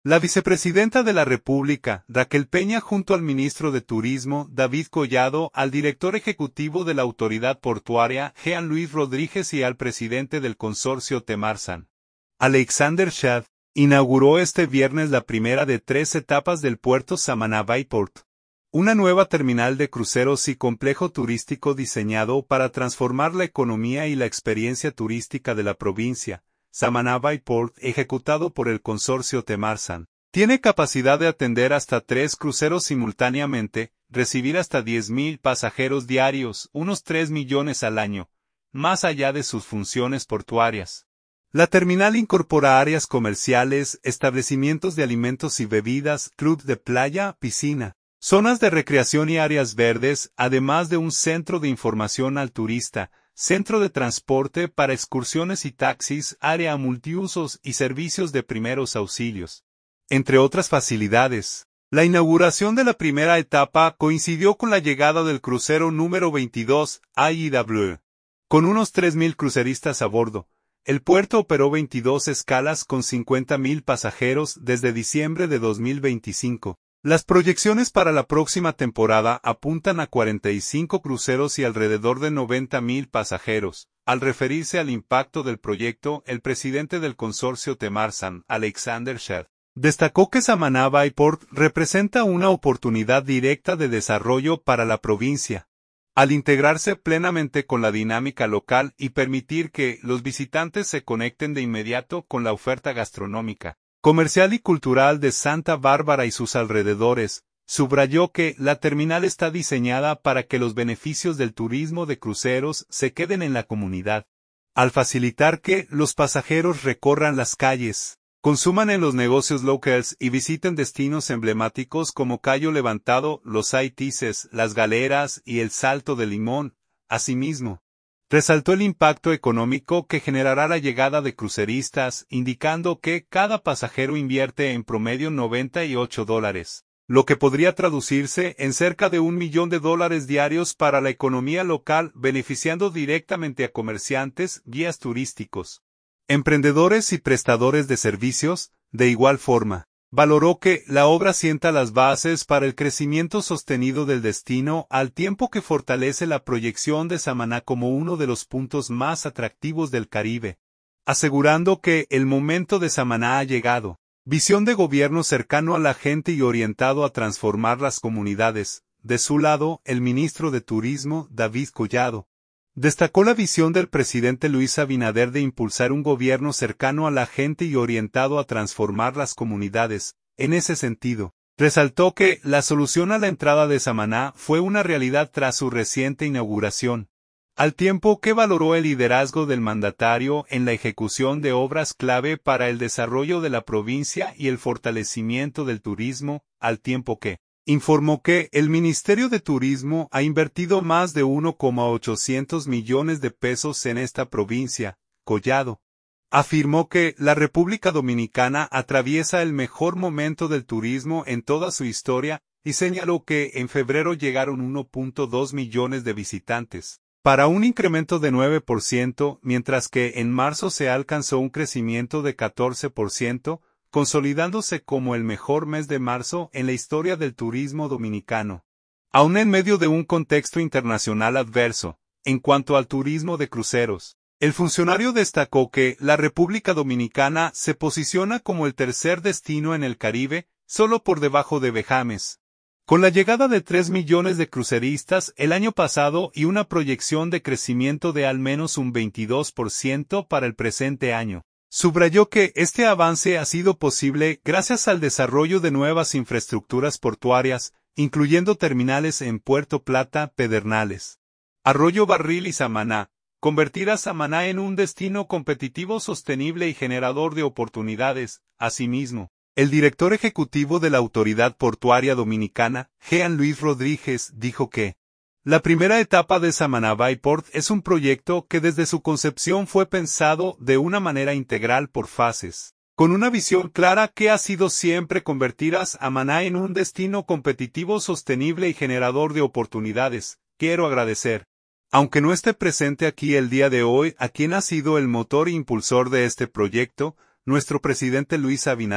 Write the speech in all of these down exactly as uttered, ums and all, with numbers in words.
La vicepresidenta de la República, Raquel Peña, junto al ministro de Turismo, David Collado, al director ejecutivo de la Autoridad Portuaria, Jean Luis Rodríguez, y al presidente del consorcio Temarsan, Alexander Shad, inauguró este viernes la primera de tres etapas del puerto Samaná Bayport, una nueva terminal de cruceros y complejo turístico diseñado para transformar la economía y la experiencia turística de la provincia. Samaná Bayport, ejecutado por el consorcio Temarsan, tiene capacidad de atender hasta tres cruceros simultáneamente, recibir hasta diez mil pasajeros diarios, unos tres millones al año, más allá de sus funciones portuarias. La terminal incorpora áreas comerciales, establecimientos de alimentos y bebidas, club de playa, piscina, zonas de recreación y áreas verdes, además de un centro de información al turista, centro de transporte para excursiones y taxis, área multiusos y servicios de primeros auxilios, entre otras facilidades. La inauguración de la primera etapa coincidió con la llegada del crucero número veintidós, A I W. Con unos tres mil cruceristas a bordo, el puerto operó veintidós escalas con cincuenta mil pasajeros desde diciembre de dos mil veinticinco. Las proyecciones para la próxima temporada apuntan a cuarenta y cinco cruceros y alrededor de noventa mil pasajeros. Al referirse al impacto del proyecto, el presidente del consorcio Temarsan, Alexander Shad, destacó que Samaná Bayport representa una oportunidad directa de desarrollo para la provincia, al integrarse plenamente con la dinámica local y permitir que los visitantes se conecten de inmediato con la oferta gastronómica, comercial y cultural de Santa Bárbara y sus alrededores. Subrayó que la terminal está diseñada para que los beneficios del turismo de cruceros se queden en la comunidad, al facilitar que los pasajeros recorran las calles, consuman en los negocios locales y visiten destinos emblemáticos como Cayo Levantado, Los Aitices, Las Galeras y el Salto de Limón. Asimismo, resaltó el impacto económico que generará la llegada de cruceristas, indicando que cada pasajero invierte en promedio noventa y ocho dólares, lo que podría traducirse en cerca de un millón de dólares diarios para la economía local, beneficiando directamente a comerciantes, guías turísticos, emprendedores y prestadores de servicios. De igual forma, valoró que la obra sienta las bases para el crecimiento sostenido del destino, al tiempo que fortalece la proyección de Samaná como uno de los puntos más atractivos del Caribe, asegurando que el momento de Samaná ha llegado. Visión de gobierno cercano a la gente y orientado a transformar las comunidades. De su lado, el ministro de Turismo, David Collado, destacó la visión del presidente Luis Abinader de impulsar un gobierno cercano a la gente y orientado a transformar las comunidades. En ese sentido, resaltó que la solución a la entrada de Samaná fue una realidad tras su reciente inauguración, al tiempo que valoró el liderazgo del mandatario en la ejecución de obras clave para el desarrollo de la provincia y el fortalecimiento del turismo, al tiempo que informó que el Ministerio de Turismo ha invertido más de uno coma ochocientos millones de pesos en esta provincia. Collado afirmó que la República Dominicana atraviesa el mejor momento del turismo en toda su historia y señaló que en febrero llegaron uno punto dos millones de visitantes, para un incremento de nueve por ciento, mientras que en marzo se alcanzó un crecimiento de catorce por ciento, consolidándose como el mejor mes de marzo en la historia del turismo dominicano. Aún en medio de un contexto internacional adverso, en cuanto al turismo de cruceros, el funcionario destacó que la República Dominicana se posiciona como el tercer destino en el Caribe, solo por debajo de Bahamas. Con la llegada de tres millones de cruceristas el año pasado y una proyección de crecimiento de al menos un veintidós por ciento para el presente año. Subrayó que este avance ha sido posible gracias al desarrollo de nuevas infraestructuras portuarias, incluyendo terminales en Puerto Plata, Pedernales, Arroyo Barril y Samaná. Convertir a Samaná en un destino competitivo, sostenible y generador de oportunidades. Asimismo, el director ejecutivo de la Autoridad Portuaria Dominicana, Jean Luis Rodríguez, dijo que la primera etapa de Samaná Bayport es un proyecto que desde su concepción fue pensado de una manera integral por fases, con una visión clara que ha sido siempre convertir a Samaná en un destino competitivo, sostenible y generador de oportunidades. Quiero agradecer, aunque no esté presente aquí el día de hoy, a quien ha sido el motor e impulsor de este proyecto, nuestro presidente Luis Abinader,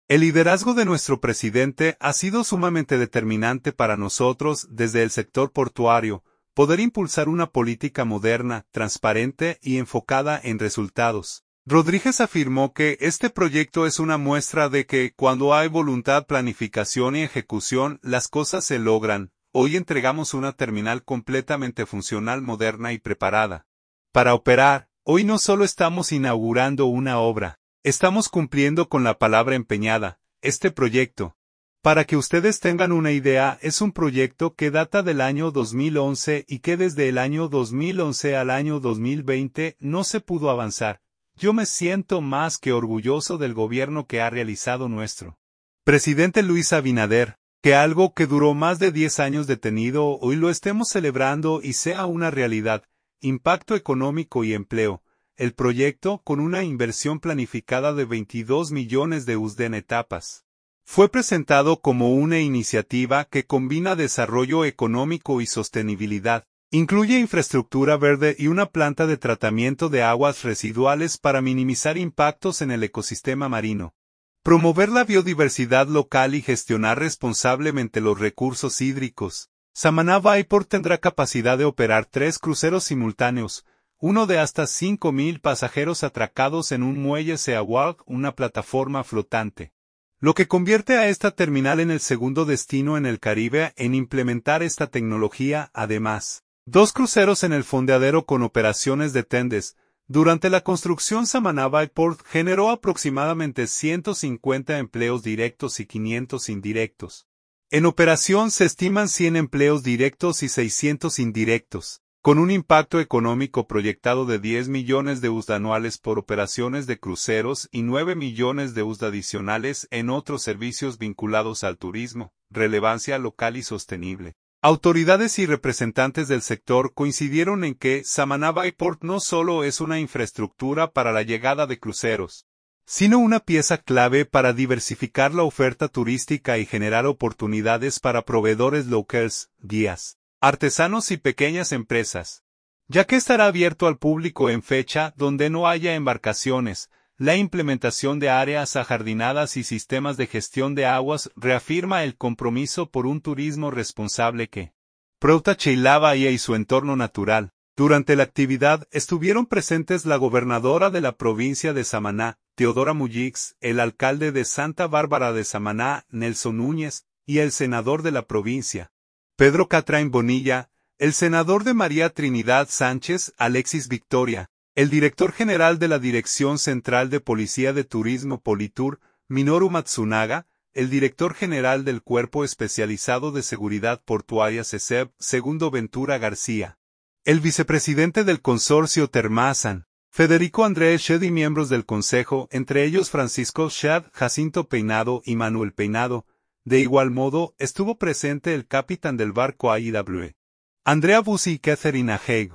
El liderazgo de nuestro presidente ha sido sumamente determinante para nosotros desde el sector portuario, poder impulsar una política moderna, transparente y enfocada en resultados. Rodríguez afirmó que este proyecto es una muestra de que, cuando hay voluntad, planificación y ejecución, las cosas se logran. Hoy entregamos una terminal completamente funcional, moderna y preparada para operar. Hoy no solo estamos inaugurando una obra, estamos cumpliendo con la palabra empeñada. Este proyecto, para que ustedes tengan una idea, es un proyecto que data del año dos mil once y que desde el año dos mil once al año dos mil veinte no se pudo avanzar. Yo me siento más que orgulloso del gobierno que ha realizado nuestro presidente Luis Abinader. Que algo que duró más de diez años detenido hoy lo estemos celebrando y sea una realidad. Impacto económico y empleo. El proyecto, con una inversión planificada de veintidós millones de U S D en etapas, fue presentado como una iniciativa que combina desarrollo económico y sostenibilidad. Incluye infraestructura verde y una planta de tratamiento de aguas residuales para minimizar impactos en el ecosistema marino. Promover la biodiversidad local y gestionar responsablemente los recursos hídricos. Samaná Bayport tendrá capacidad de operar tres cruceros simultáneos, uno de hasta cinco mil pasajeros atracados en un muelle Seawalk, una plataforma flotante. Lo que convierte a esta terminal en el segundo destino en el Caribe en implementar esta tecnología. Además, dos cruceros en el fondeadero con operaciones de tendes. Durante la construcción, Samaná Bayport generó aproximadamente ciento cincuenta empleos directos y quinientos indirectos. En operación se estiman cien empleos directos y seiscientos indirectos, con un impacto económico proyectado de diez millones de U S D anuales por operaciones de cruceros y nueve millones de U S D adicionales en otros servicios vinculados al turismo, relevancia local y sostenible. Autoridades y representantes del sector coincidieron en que Samaná Bayport no solo es una infraestructura para la llegada de cruceros, sino una pieza clave para diversificar la oferta turística y generar oportunidades para proveedores locales, guías, artesanos y pequeñas empresas, ya que estará abierto al público en fecha donde no haya embarcaciones. La implementación de áreas ajardinadas y sistemas de gestión de aguas reafirma el compromiso por un turismo responsable que protege Cheilaba y su entorno natural. Durante la actividad estuvieron presentes la gobernadora de la provincia de Samaná, Teodora Mullix, el alcalde de Santa Bárbara de Samaná, Nelson Núñez, y el senador de la provincia, Pedro Catrain Bonilla, el senador de María Trinidad Sánchez, Alexis Victoria, el director general de la Dirección Central de Policía de Turismo Politur, Minoru Matsunaga, el director general del Cuerpo Especializado de Seguridad Portuaria C E S E B, Segundo Ventura García, el vicepresidente del consorcio Termasan, Federico Andrés Shed y miembros del consejo, entre ellos Francisco Shed, Jacinto Peinado y Manuel Peinado. De igual modo, estuvo presente el capitán del barco A I W, Andrea Bussi y Catherine Haig.